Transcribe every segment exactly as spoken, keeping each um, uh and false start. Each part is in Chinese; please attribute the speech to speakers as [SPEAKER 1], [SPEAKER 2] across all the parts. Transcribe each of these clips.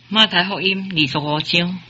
[SPEAKER 1] 马太福音二十五章，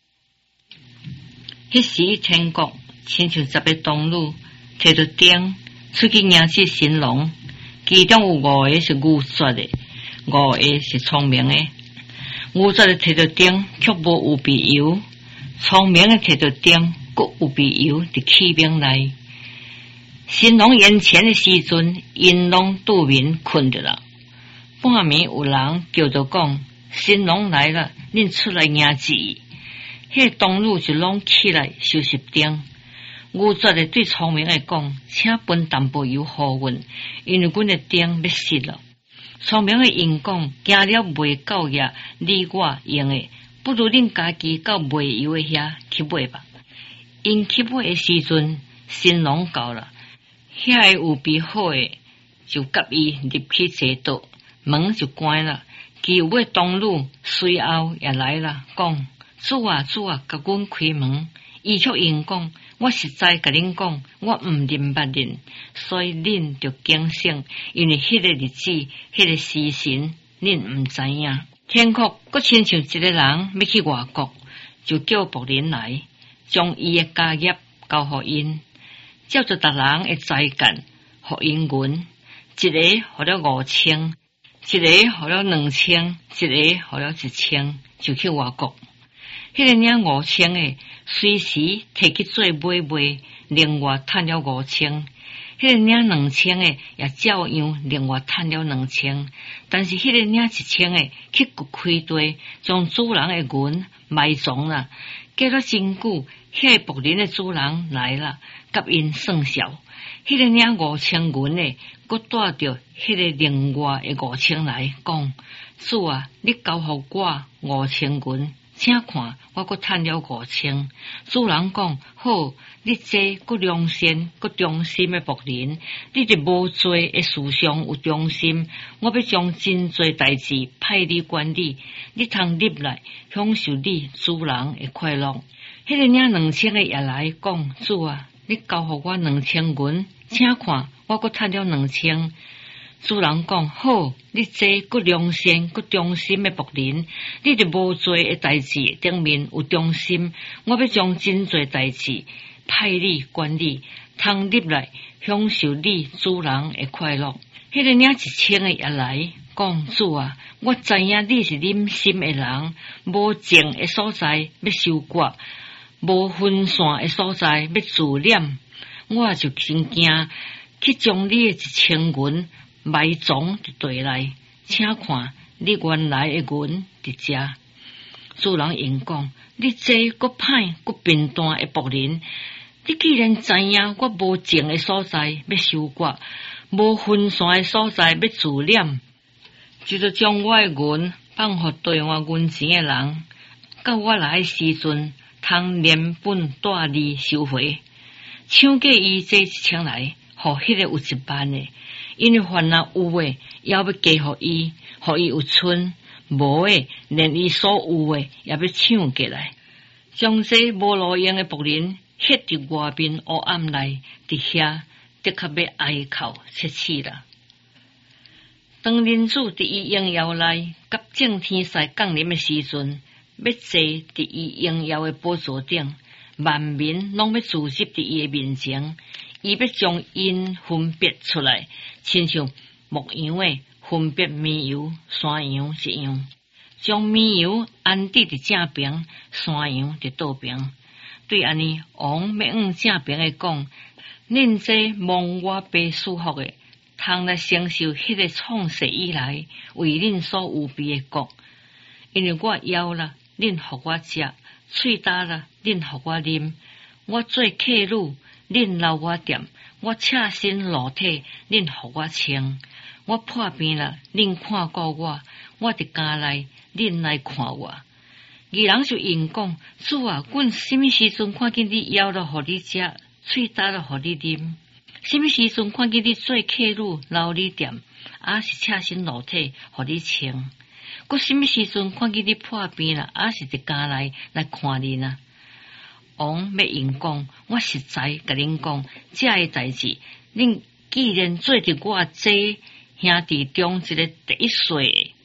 [SPEAKER 1] 迄时天国亲像十个童女摕着灯出去迎接新郎，其中有五个是愚拙的，五个是聪明的。愚拙的摕着灯却无有必油，聪明的摕着灯佫有必油伫器皿内。新郎宴前的时阵，因拢拄眠困着了。半暝有人叫着讲：新郎来了，恁出来迎接伊。迄个童女就拢起来收拾灯。愚拙的对聪明的讲：请分淡薄油互阮，因为阮的灯要熄了。聪明的因讲：惊了袂够夜，你我用的，不如恁家己到卖油的遐去买吧。因去买的时阵，新郎到了，遐个有备好的就甲伊入去坐倒，门就关了。其有尾童女随后也来了，讲：主啊主啊，甲阮开门。伊却因讲：我实在甲恁讲，我毋认捌恁，所以恁就警醒，因为迄个日子、迄个时辰，恁毋知影。天国佫亲像一个人要去外国，就叫仆人来，将伊的家业交互因，照着逐人的才干，互因阮，一个互了五千，一个互了两千，一个互了一千，就去外国。迄个领五千的，随时摕去做买卖，另外趁了五千；迄个领两千的，也照样另外趁了两千。但是迄个领一千的，去掘开地，将主人的银埋藏了。过了真久，迄个仆人的主人来了，甲因算账。迄个领五千银的，佫带着迄个另外的五千来，讲：主啊，你交互我五千银。请看，我佫趁了五千。主人讲：好，你这佫良善佫忠心的仆人，你伫无做的事上有忠心，我要将真侪代志派你管理，你通入来享受你主人的快乐。迄个领两千的也来讲：主啊，你交互我两千银，请看，我佫趁了两千。主人讲：好，你这佫良善佫忠心的仆人，你伫无做的代志顶面有忠心，我要将真侪代志派你管理，通入来享受你主人的快乐。迄个领一千的也来讲：主啊，我知影你是忍心的人，无情的所在要收割，无分散的所在要自揽，我就真惊去将你的一千银埋藏伫地内，请看你原来的银伫遮。主人因讲：你这佫歹佫笨蛋的仆人，你既然知影我无情的所在要收割，无分散的所在要自揽，就着将我的银放互兑我银钱的人，到我来的时阵，通连本带利收回。抢过伊这一千来，互迄个有一万的。因为凡若有诶，也要加互伊，互伊有剩；无诶，连伊所有诶也要抢过来，将这无路用诶仆人ฮ็伫外面黑暗内，伫遐的确要哀哭切齿啦。当人子伫伊荣耀内，甲正天使降临诶时阵，要坐伫伊荣耀诶宝座顶，万民拢要聚集伫伊诶面前。伊要将因分别出来，亲像牧羊诶分别绵油、山羊一样，将绵油安置伫正边，山羊伫倒边。对安尼，王要往正边诶讲：恁这蒙我爸赐福诶，通来承受迄个创世以来为恁所有备诶国，因为我枵啦，恁互我食；喙焦啦，恁互我啉。我做客旅，恁留我店；我赤身裸体，恁互我穿；我破病了，恁看顾我；我伫家内，恁来看我。二人就因讲：主啊，阮什么时阵看见你枵了，互你食；喙焦了，互你啉？什么时阵看见你做客旅，留你店，还是赤身裸体，互你穿？佮什么时阵看见你破病了，还是伫家内来看你呢？王要因讲：我实在甲恁讲，这个代志，恁既然做伫我这兄弟中一个第一岁，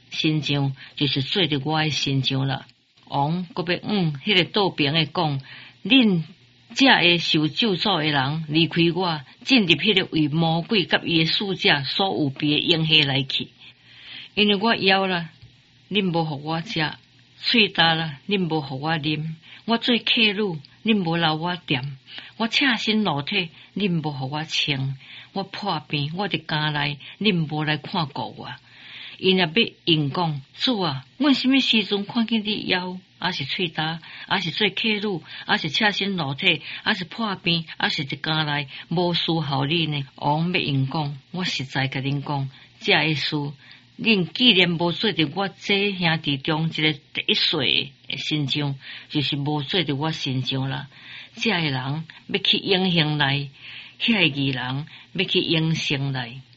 [SPEAKER 1] 神像就是做着我诶神像啦。王搁要嗯，迄个倒边诶讲，恁这个受咒诅诶人离开我，进入迄个为魔鬼甲伊诶使者所有别诶阴下来去，因为我枵啦，恁无互我食；喙焦啦，恁无互我啉；我做客旅，恁无留我掂；我赤身裸体，恁无互我穿；我破病，我伫家内，恁无来看顾我。因若要因讲，主啊，阮什么时阵看见你枵，还是喙焦，还是做客旅，还是赤身裸体，还是破病，还是伫家内无事效你呢？王要因讲，我实在甲恁讲，这个事，恁既然无做着我这兄弟中一个第一岁的神像，就是无做着我神像啦。这个人要去永恒内，遐个义人要去永生内。